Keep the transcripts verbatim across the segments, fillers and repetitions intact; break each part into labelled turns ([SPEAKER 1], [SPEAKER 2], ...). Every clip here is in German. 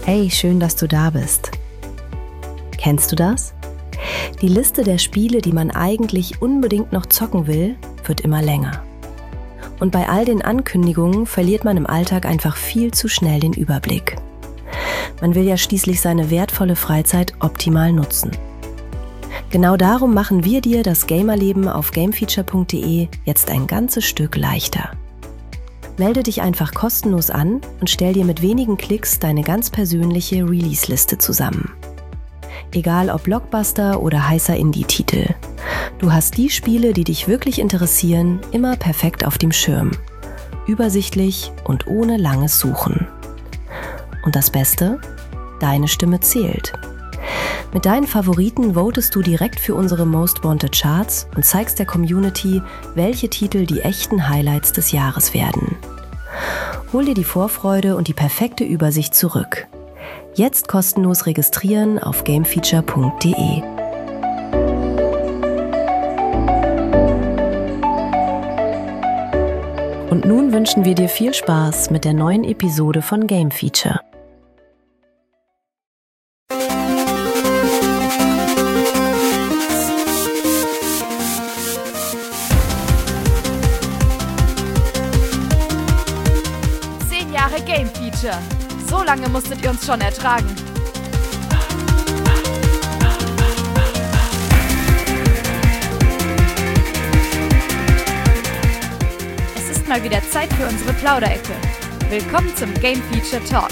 [SPEAKER 1] Hey, schön, dass du da bist. Kennst du das? Die Liste der Spiele, die man eigentlich unbedingt noch zocken will, wird immer länger. Und bei all den Ankündigungen verliert man im Alltag einfach viel zu schnell den Überblick. Man will ja schließlich seine wertvolle Freizeit optimal nutzen. Genau darum machen wir dir das Gamerleben auf gamefeature punkt de jetzt ein ganzes Stück leichter. Melde dich einfach kostenlos an und stell dir mit wenigen Klicks deine ganz persönliche Release-Liste zusammen. Egal ob Blockbuster oder heißer Indie-Titel. Du hast die Spiele, die dich wirklich interessieren, immer perfekt auf dem Schirm. Übersichtlich und ohne langes Suchen. Und das Beste? Deine Stimme zählt. Mit deinen Favoriten votest du direkt für unsere Most Wanted Charts und zeigst der Community, welche Titel die echten Highlights des Jahres werden. Hol dir die Vorfreude und die perfekte Übersicht zurück. Jetzt kostenlos registrieren auf gamefeature punkt de. Und nun wünschen wir dir viel Spaß mit der neuen Episode von Game Feature.
[SPEAKER 2] Zehn Jahre Game Feature. So lange musstet ihr uns schon ertragen. Es ist mal wieder Zeit für unsere Plauderecke. Willkommen zum Game Feature Talk.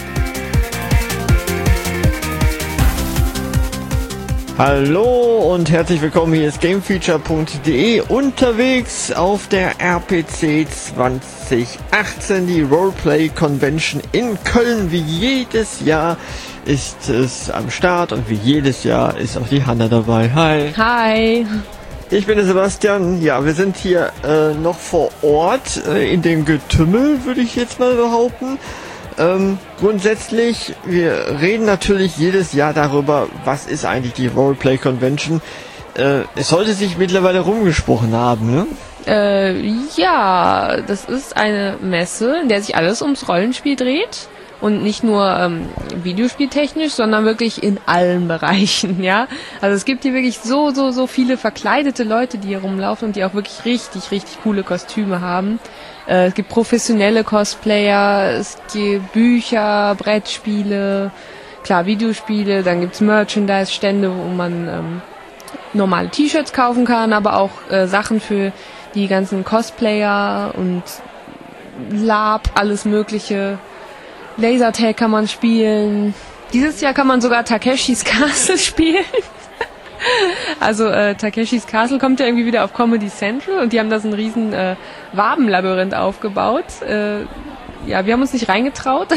[SPEAKER 3] Hallo und herzlich willkommen, hier ist gamefeature punkt de unterwegs auf der R P C zwanzig achtzehn, die Roleplay Convention in Köln. Wie jedes Jahr ist es am Start und wie jedes Jahr ist auch die Hanna dabei. Hi.
[SPEAKER 4] Hi.
[SPEAKER 3] Ich bin der Sebastian. Ja, wir sind hier äh, noch vor Ort äh, in dem Getümmel, würde ich jetzt mal behaupten. Ähm, grundsätzlich, wir reden natürlich jedes Jahr darüber, was ist eigentlich die Roleplay Convention. Äh, es sollte sich mittlerweile rumgesprochen haben, ne?
[SPEAKER 4] Äh, ja, das ist eine Messe, in der sich alles ums Rollenspiel dreht. Und nicht nur ähm, videospieltechnisch, sondern wirklich in allen Bereichen, ja. Also es gibt hier wirklich so, so, so viele verkleidete Leute, die hier rumlaufen und die auch wirklich richtig, richtig coole Kostüme haben. Äh, es gibt professionelle Cosplayer, es gibt Bücher, Brettspiele, klar, Videospiele, dann gibt's Merchandise-Stände, wo man ähm, normale T-Shirts kaufen kann, aber auch äh, Sachen für die ganzen Cosplayer und Lab, alles mögliche. Lasertag kann man spielen. Dieses Jahr kann man sogar Takeshis Castle spielen. Also äh, Takeshis Castle kommt ja irgendwie wieder auf Comedy Central und die haben da so ein riesen äh, Wabenlabyrinth aufgebaut. Äh, ja, wir haben uns nicht reingetraut.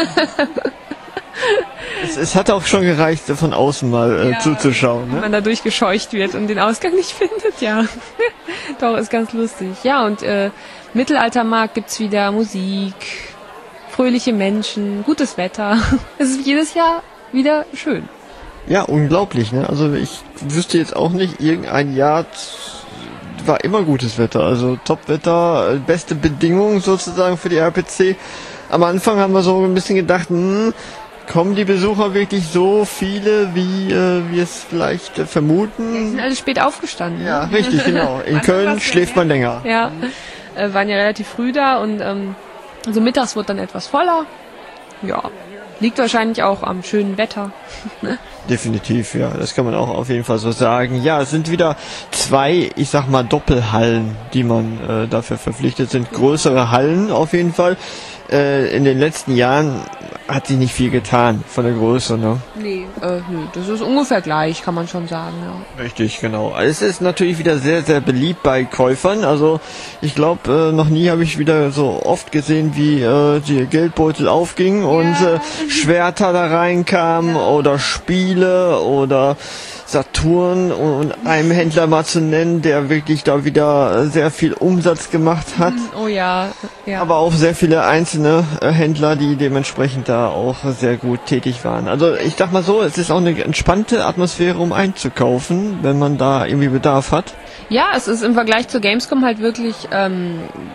[SPEAKER 3] es, es hat auch schon gereicht, von außen mal äh,
[SPEAKER 4] ja,
[SPEAKER 3] zuzuschauen. Ne?
[SPEAKER 4] Wenn man da durchgescheucht wird und den Ausgang nicht findet, ja. Doch, ist ganz lustig. Ja, und äh, Mittelaltermarkt gibt's wieder Musik, fröhliche Menschen, gutes Wetter. Es ist jedes Jahr wieder schön.
[SPEAKER 3] Ja, unglaublich, ne? Also ich wüsste jetzt auch nicht, irgendein Jahr war immer gutes Wetter. Also Top-Wetter, beste Bedingungen sozusagen für die R P C. Am Anfang haben wir so ein bisschen gedacht, hm, kommen die Besucher wirklich so viele, wie äh, wir es vielleicht äh, vermuten?
[SPEAKER 4] Die sind alle spät aufgestanden.
[SPEAKER 3] Ja,
[SPEAKER 4] ne?
[SPEAKER 3] richtig, genau. In Köln schläft man länger.
[SPEAKER 4] Ja, äh, waren ja relativ früh da und ähm, also mittags wird dann etwas voller. Ja, liegt wahrscheinlich auch am schönen Wetter.
[SPEAKER 3] Definitiv, ja, das kann man auch auf jeden Fall so sagen. Ja, es sind wieder zwei, ich sag mal, Doppelhallen, die man äh, dafür verpflichtet sind. Größere Hallen auf jeden Fall. Äh, in den letzten Jahren hat sich nicht viel getan von der Größe, ne?
[SPEAKER 4] Nee, äh, nö, das ist ungefähr gleich, kann man schon sagen, ja.
[SPEAKER 3] Richtig, genau. Es ist natürlich wieder sehr, sehr beliebt bei Käufern. Also ich glaube, äh, noch nie habe ich wieder so oft gesehen, wie äh, die Geldbeutel aufgingen ja. und äh, Schwerter da reinkamen ja. oder Spiele oder Saturn und einem Händler mal zu nennen, der wirklich da wieder sehr viel Umsatz gemacht hat.
[SPEAKER 4] Oh ja, ja.
[SPEAKER 3] Aber auch sehr viele einzelne äh, Händler, die dementsprechend da auch sehr gut tätig waren. Also ich sag mal so, es ist auch eine entspannte Atmosphäre, um einzukaufen, wenn man da irgendwie Bedarf hat.
[SPEAKER 4] Ja, es ist im Vergleich zur Gamescom halt wirklich ähm,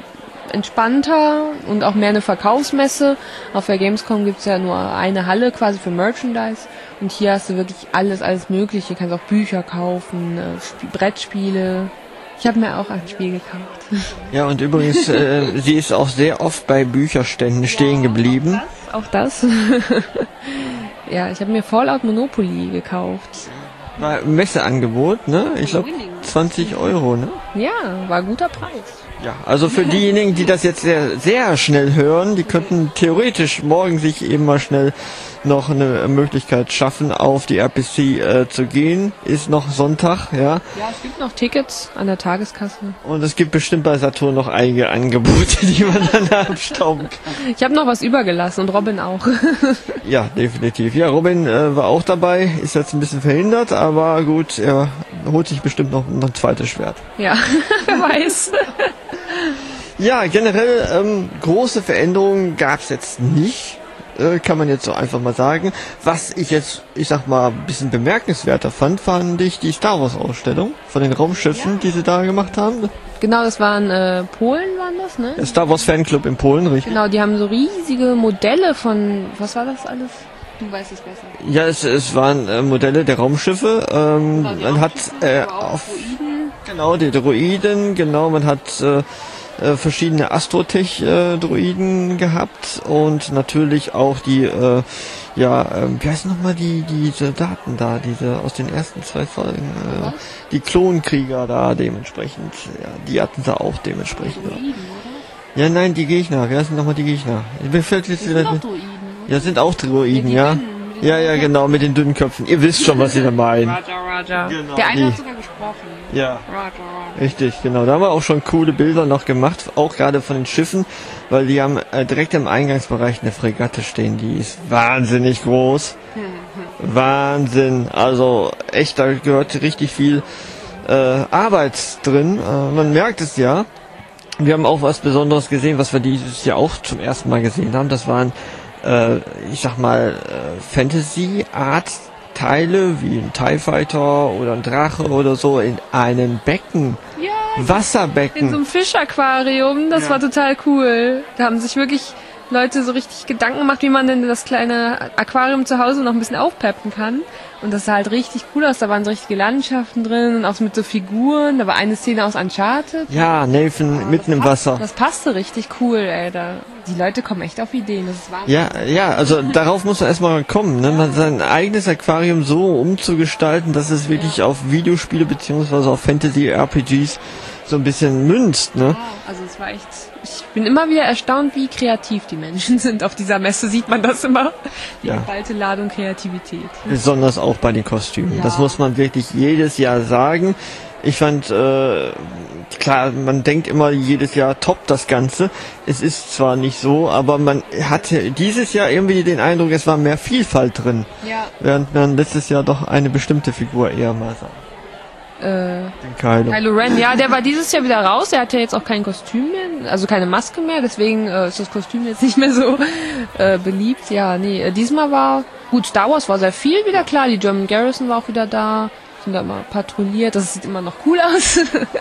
[SPEAKER 4] entspannter und auch mehr eine Verkaufsmesse. Auf der Gamescom gibt's ja nur eine Halle quasi für Merchandise und hier hast du wirklich alles, alles Mögliche. Du kannst auch Bücher kaufen, äh, Sp- Brettspiele. Ich habe mir auch ein Spiel gekauft.
[SPEAKER 3] Ja, und übrigens, äh, sie ist auch sehr oft bei Bücherständen stehen geblieben.
[SPEAKER 4] Auch das. Ja, ich habe mir Fallout Monopoly gekauft.
[SPEAKER 3] War Messeangebot, ne? Ich glaube zwanzig Euro, ne?
[SPEAKER 4] Ja, war ein guter Preis.
[SPEAKER 3] Ja, also für diejenigen, die das jetzt sehr, sehr schnell hören, die könnten theoretisch morgen sich eben mal schnell noch eine Möglichkeit schaffen, auf die R P C äh, zu gehen. Ist noch Sonntag, ja.
[SPEAKER 4] Ja, es gibt noch Tickets an der Tageskasse.
[SPEAKER 3] Und es gibt bestimmt bei Saturn noch einige Angebote, die man dann abstauben kann.
[SPEAKER 4] Ich habe noch was übergelassen und Robin auch.
[SPEAKER 3] Ja, definitiv. Ja, Robin äh, war auch dabei, ist jetzt ein bisschen verhindert, aber gut, er holt sich bestimmt noch, noch ein zweites Schwert.
[SPEAKER 4] Ja, wer weiß.
[SPEAKER 3] Ja, generell ähm, große Veränderungen gab es jetzt nicht. Kann man jetzt so einfach mal sagen. Was ich jetzt, ich sag mal, ein bisschen bemerkenswerter fand, fand ich die Star Wars Ausstellung von den Raumschiffen, ja. die sie da gemacht haben.
[SPEAKER 4] Genau, das waren äh, Polen, waren das, ne?
[SPEAKER 3] Der Star Wars Fanclub in Polen, richtig?
[SPEAKER 4] Genau, die haben so riesige Modelle von, was war das alles? Du weißt es besser.
[SPEAKER 3] Ja, es, es waren äh, Modelle der Raumschiffe. Ähm, genau, man hat äh, auf
[SPEAKER 4] Droiden.
[SPEAKER 3] Genau, die Droiden, genau, man hat äh, verschiedene Astrotech-Droiden gehabt und natürlich auch die, äh, ja, äh, wie heißen nochmal die, diese Daten da, diese aus den ersten zwei Folgen, äh, die Klonkrieger da dementsprechend, ja, die hatten sie auch dementsprechend.
[SPEAKER 4] Droiden,
[SPEAKER 3] ja, nein, die Gegner, wie heißen nochmal die Gegner? Mir fällt jetzt wieder.
[SPEAKER 4] Sind auch Droiden,
[SPEAKER 3] ja, sind auch Droiden, ja. Ja, ja, genau, mit den dünnen Köpfen. Ihr wisst schon, was ich da meine.
[SPEAKER 4] Roger, Roger.
[SPEAKER 3] Genau,
[SPEAKER 4] der eine
[SPEAKER 3] die.
[SPEAKER 4] hat sogar gesprochen.
[SPEAKER 3] Ja.
[SPEAKER 4] Roger, Roger.
[SPEAKER 3] Richtig, genau. Da haben wir auch schon coole Bilder noch gemacht, auch gerade von den Schiffen, weil die haben äh, direkt im Eingangsbereich eine Fregatte stehen, die ist wahnsinnig groß. Wahnsinn. Also echt, da gehört richtig viel äh, Arbeit drin. Äh, man merkt es ja. Wir haben auch was Besonderes gesehen, was wir dieses Jahr auch zum ersten Mal gesehen haben. Das waren Äh, ich sag mal, äh, Fantasy-Art-Teile wie ein TIE Fighter oder ein Drache oder so in einem Becken.
[SPEAKER 4] Ja,
[SPEAKER 3] Wasserbecken.
[SPEAKER 4] in so einem Fischaquarium, das
[SPEAKER 3] Ja.
[SPEAKER 4] war total cool. Da haben sich wirklich Leute so richtig Gedanken gemacht, wie man denn das kleine Aquarium zu Hause noch ein bisschen aufpeppen kann. Und das sah halt richtig cool aus. Da waren so richtige Landschaften drin und auch mit so Figuren. Da war eine Szene aus Uncharted.
[SPEAKER 3] Ja, Nathan mitten im Wasser.
[SPEAKER 4] Das passte richtig cool, ey. Da, die Leute kommen echt auf Ideen. Das ist Wahnsinn.
[SPEAKER 3] Ja, ja, also darauf muss man erstmal kommen, ne? Man sein eigenes Aquarium so umzugestalten, dass es wirklich auf Videospiele beziehungsweise auf Fantasy-R P Gs so ein bisschen münzt, ne?
[SPEAKER 4] Ja, also es war echt, ich bin immer wieder erstaunt, wie kreativ die Menschen sind. Auf dieser Messe sieht man das immer. Die
[SPEAKER 3] Ja.
[SPEAKER 4] geballte Ladung Kreativität.
[SPEAKER 3] Besonders auch bei den Kostümen.
[SPEAKER 4] Ja.
[SPEAKER 3] Das muss man wirklich jedes Jahr sagen. Ich fand, äh, klar, man denkt immer jedes Jahr top das Ganze. Es ist zwar nicht so, aber man hatte dieses Jahr irgendwie den Eindruck, es war mehr Vielfalt drin.
[SPEAKER 4] Ja.
[SPEAKER 3] Während man letztes Jahr doch eine bestimmte Figur eher mal sah.
[SPEAKER 4] Äh,
[SPEAKER 3] Den Kylo.
[SPEAKER 4] Kylo Ren, ja, der war dieses Jahr wieder raus. Der hat ja jetzt auch kein Kostüm mehr, also keine Maske mehr. Deswegen äh, ist das Kostüm jetzt nicht mehr so äh, beliebt. Ja, nee, äh, diesmal war, gut, Star Wars war sehr viel wieder, klar. Die German Garrison war auch wieder da. Sind da mal patrouilliert. Das sieht immer noch cool aus.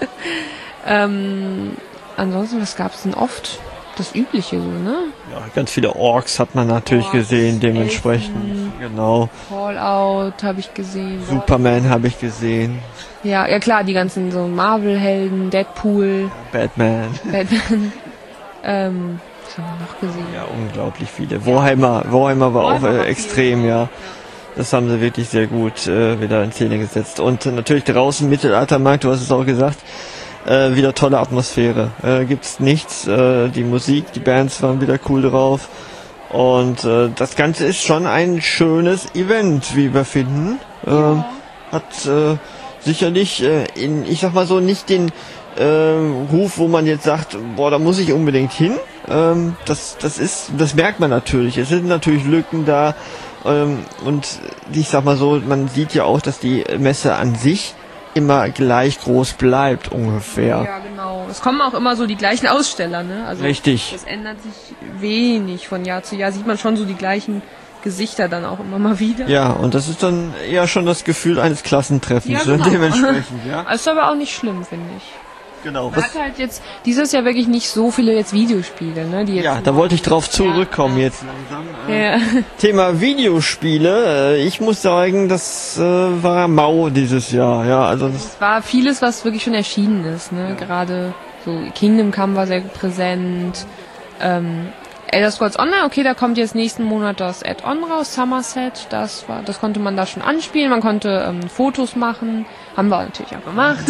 [SPEAKER 4] ähm, ansonsten, was gab's denn oft? Das Übliche so, ne?
[SPEAKER 3] Ja, ganz viele Orks hat man natürlich
[SPEAKER 4] Orks,
[SPEAKER 3] gesehen, dementsprechend.
[SPEAKER 4] Elfen.
[SPEAKER 3] Genau.
[SPEAKER 4] Fallout habe ich gesehen.
[SPEAKER 3] Superman habe ich gesehen.
[SPEAKER 4] Ja, ja klar, die ganzen so Marvel-Helden, Deadpool,
[SPEAKER 3] Batman.
[SPEAKER 4] Batman. ähm, was haben wir noch gesehen?
[SPEAKER 3] Ja, unglaublich viele. Warhammer, Warhammer war auch äh, extrem, ja. Das haben sie wirklich sehr gut äh, wieder in Szene gesetzt. Und äh, natürlich draußen Mittelaltermarkt, du hast es auch gesagt, äh, wieder tolle Atmosphäre. Äh, gibt's nichts. Äh, die Musik, die Bands waren wieder cool drauf. Und äh, das Ganze ist schon ein schönes Event, wie wir finden. Ähm, hat äh, sicherlich äh, in, ich sag mal so, nicht den äh, Ruf, wo man jetzt sagt, boah, da muss ich unbedingt hin. Ähm, das, das ist, das merkt man natürlich. Es sind natürlich Lücken da. Ähm, und ich sag mal so, man sieht ja auch, dass die Messe an sich immer gleich groß bleibt, ungefähr.
[SPEAKER 4] Ja, genau. Es kommen auch immer so die gleichen Aussteller, ne? Also
[SPEAKER 3] Richtig.
[SPEAKER 4] das ändert sich wenig von Jahr zu Jahr. Sieht man schon so die gleichen Gesichter dann auch immer mal wieder.
[SPEAKER 3] Ja, und das ist dann eher schon das Gefühl eines Klassentreffens,
[SPEAKER 4] Ja, genau.
[SPEAKER 3] ne? Dementsprechend, ja.
[SPEAKER 4] Ist aber auch nicht schlimm, finde ich.
[SPEAKER 3] Genau.
[SPEAKER 4] Man hat halt jetzt dieses Jahr wirklich nicht so viele jetzt Videospiele, ne? Die jetzt
[SPEAKER 3] Ja, da wollte ich drauf zurückkommen ja, jetzt langsam. Äh,
[SPEAKER 4] ja.
[SPEAKER 3] Thema Videospiele. Äh, ich muss sagen, das äh, war mau dieses Jahr. Ja, also das
[SPEAKER 4] Es war vieles, was wirklich schon erschienen ist, ne? Ja. Gerade so Kingdom Come war sehr präsent. Ähm, Elder Scrolls Online, okay, da kommt jetzt nächsten Monat das Add-on raus, Somerset, das war, das konnte man da schon anspielen, man konnte ähm, Fotos machen, haben wir natürlich auch gemacht.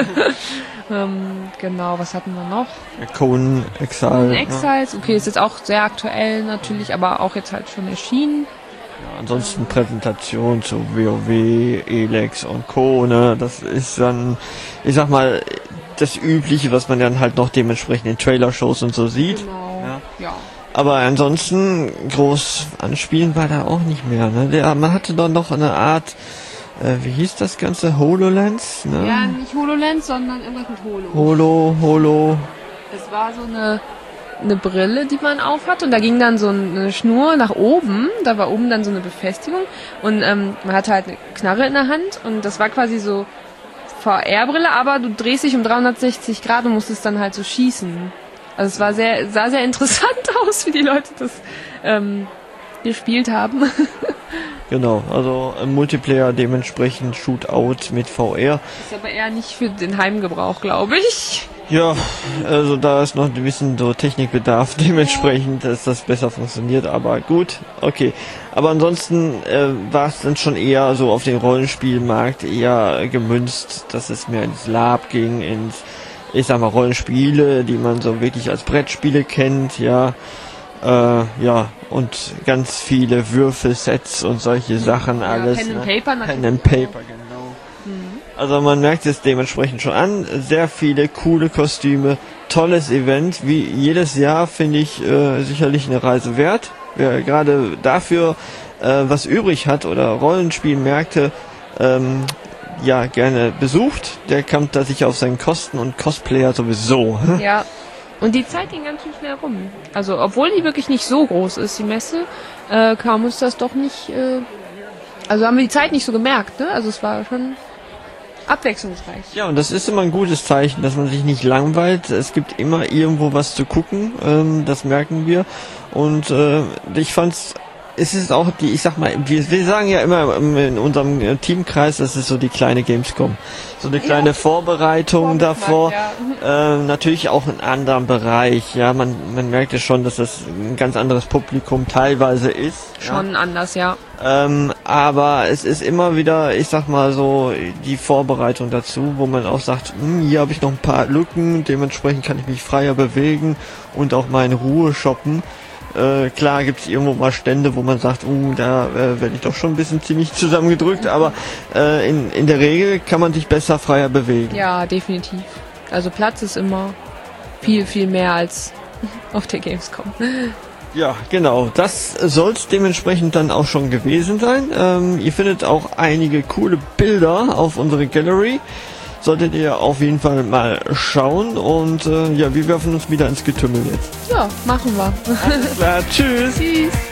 [SPEAKER 4] ähm, genau, was hatten wir noch?
[SPEAKER 3] Conan Exile.
[SPEAKER 4] Conan Exiles, okay, ist jetzt auch sehr aktuell natürlich, aber auch jetzt halt schon erschienen.
[SPEAKER 3] Ja, ansonsten Präsentation zu WoW, Elex und Co. Ne? Das ist dann, ich sag mal, das Übliche, was man dann halt noch dementsprechend in Trailer-Shows und so sieht.
[SPEAKER 4] Genau, ja. ja.
[SPEAKER 3] Aber ansonsten groß anspielen war da auch nicht mehr. Ne? Der, man hatte doch noch eine Art, äh, wie hieß das Ganze? HoloLens? Ne?
[SPEAKER 4] Ja, nicht HoloLens, sondern irgendwas mit Holo.
[SPEAKER 3] Holo, Holo.
[SPEAKER 4] Es war so eine, eine Brille, die man aufhat und da ging dann so eine Schnur nach oben. Da war oben dann so eine Befestigung und ähm, man hatte halt eine Knarre in der Hand und das war quasi so V R-Brille, aber du drehst dich um dreihundertsechzig Grad und musstest dann halt so schießen. Also es war sehr, sah sehr interessant aus, wie die Leute das ähm, gespielt haben.
[SPEAKER 3] Genau, also im Multiplayer dementsprechend Shootout mit V R.
[SPEAKER 4] Ist aber eher nicht für den Heimgebrauch, glaube ich.
[SPEAKER 3] Ja, also da ist noch ein bisschen so Technikbedarf dementsprechend, dass das besser funktioniert, aber gut, okay. Aber ansonsten äh, war es dann schon eher so auf den Rollenspielmarkt eher gemünzt, dass es mehr ins Lab ging, ins, ich sag mal, Rollenspiele, die man so wirklich als Brettspiele kennt, ja. Äh, ja, und ganz viele Würfelsets und solche Sachen,
[SPEAKER 4] ja,
[SPEAKER 3] alles.
[SPEAKER 4] Pen and
[SPEAKER 3] ne?
[SPEAKER 4] Paper natürlich.
[SPEAKER 3] Pen and Paper, genau. Mhm. Also man merkt es dementsprechend schon an, sehr viele coole Kostüme, tolles Event, wie jedes Jahr finde ich äh, sicherlich eine Reise wert. Wer gerade dafür äh, was übrig hat oder Rollenspielmärkte ähm, ja gerne besucht, der kommt da sicher auf seinen Kosten und Cosplayer sowieso.
[SPEAKER 4] Ja. Und die Zeit ging ganz schön schnell rum. Also, obwohl die wirklich nicht so groß ist, die Messe, äh, kam uns das doch nicht, äh, also haben wir die Zeit nicht so gemerkt, ne? Also es war schon abwechslungsreich.
[SPEAKER 3] Ja, und das ist immer ein gutes Zeichen, dass man sich nicht langweilt. Es gibt immer irgendwo was zu gucken, ähm, das merken wir. Und äh, ich fand's, es ist auch die, ich sag mal, wir, wir sagen ja immer in unserem Teamkreis, das ist so die kleine Gamescom. So eine kleine ja. Vorbereitung davor. Ja. Äh, natürlich auch in anderem Bereich. Ja, man, man merkt ja schon, dass das ein ganz anderes Publikum teilweise ist.
[SPEAKER 4] Schon
[SPEAKER 3] ja.
[SPEAKER 4] anders, ja.
[SPEAKER 3] Ähm, aber es ist immer wieder, ich sag mal so, die Vorbereitung dazu, wo man auch sagt, hm, hier habe ich noch ein paar Lücken, dementsprechend kann ich mich freier bewegen und auch mal in Ruhe shoppen. Äh, klar gibt es irgendwo mal Stände, wo man sagt, uh, da äh, werde ich doch schon ein bisschen ziemlich zusammengedrückt, aber äh, in, in der Regel kann man sich besser freier bewegen.
[SPEAKER 4] Ja, definitiv. Also Platz ist immer viel, viel mehr als auf der Gamescom.
[SPEAKER 3] Ja, genau. Das soll es dementsprechend dann auch schon gewesen sein. Ähm, ihr findet auch einige coole Bilder auf unsere Gallery. Solltet ihr auf jeden Fall mal schauen. Und äh, ja, wir werfen uns wieder ins Getümmel jetzt.
[SPEAKER 4] Ja, machen wir.
[SPEAKER 3] Alles klar, tschüss.
[SPEAKER 4] Tschüss.